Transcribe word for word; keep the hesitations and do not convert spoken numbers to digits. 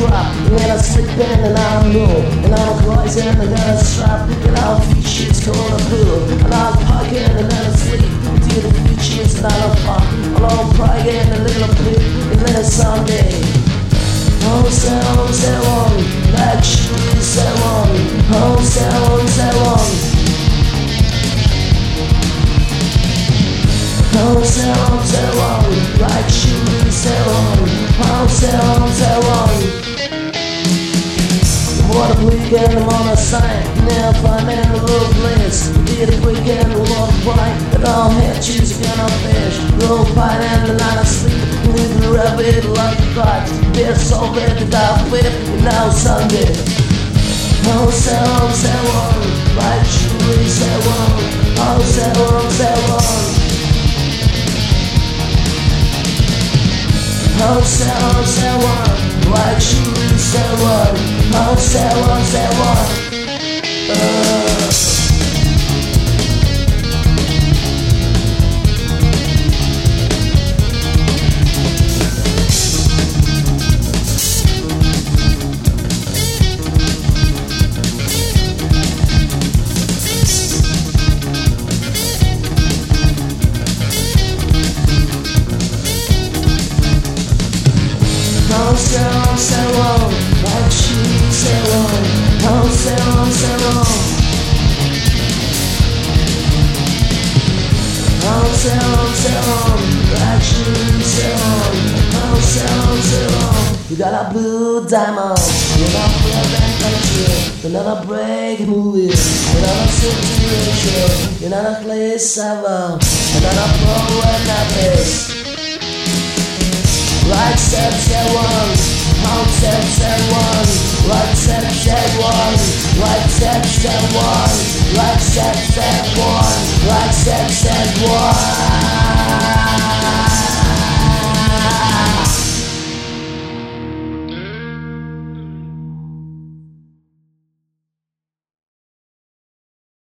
crap. And then I slip in and I'm new. And I'm closing and I got a strap. And I'm features called a pool. And I'm parking and then I sleep. Do the features and I'm fuck. And I'm praying a little bit. And then someday. Oh, so, so on. Like shoes, so on. Oh, so, so on. Oh, so on, so on, like shoes, so on. Oh, so on, so on. What a weekend, I'm on a sign. Now finding a little place. Did a weekend, a lot of wine. And all head cheese, gonna fish. Roll pine and the night I sleep. With the rabbit like a kite. They're so bad that I whip. And now Sunday. Oh, so on, so on, like shoes, so on. Oh, so on, so on. Oh, so on, so on, like shoes, so on. Oh, so on, so on. Uh. Oh, so on, so on, like shoes, so on. Oh, so on, so on. Oh, so on, so on, like shoes, so on. Oh, so on, so on. You got a blue diamond. You're not present country. You're not a break movie. You're not a situation. You're not a place ever. You're not a pro and a place. Like step, step one, how step, step one, like step, step one, like step, step one, like step, step one, like step, step one.